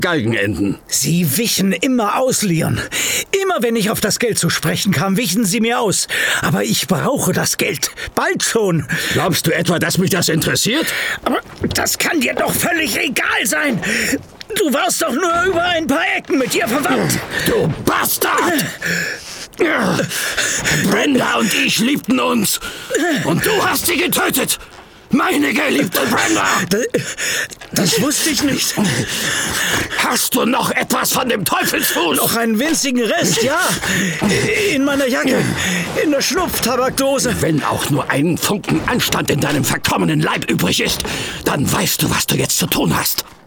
Galgenenden. Sie wichen immer aus, Leon. Immer wenn ich auf das Geld zu sprechen kam, wichen Sie mir aus. Aber ich brauche das Geld. Bald schon. Glaubst du etwa, dass mich das interessiert? Aber das kann dir doch völlig egal sein. Du warst doch nur über ein paar Ecken mit ihr verwandt. Du Bastard! Brenda und ich liebten uns. Und du hast sie getötet. Meine geliebte Brenda! Das wusste ich nicht. Hast du noch etwas von dem Teufelsfuß? Noch einen winzigen Rest, ja. In meiner Jacke. In der Schnupftabakdose. Wenn auch nur ein Funken Anstand in deinem verkommenen Leib übrig ist, dann weißt du, was du jetzt zu tun hast.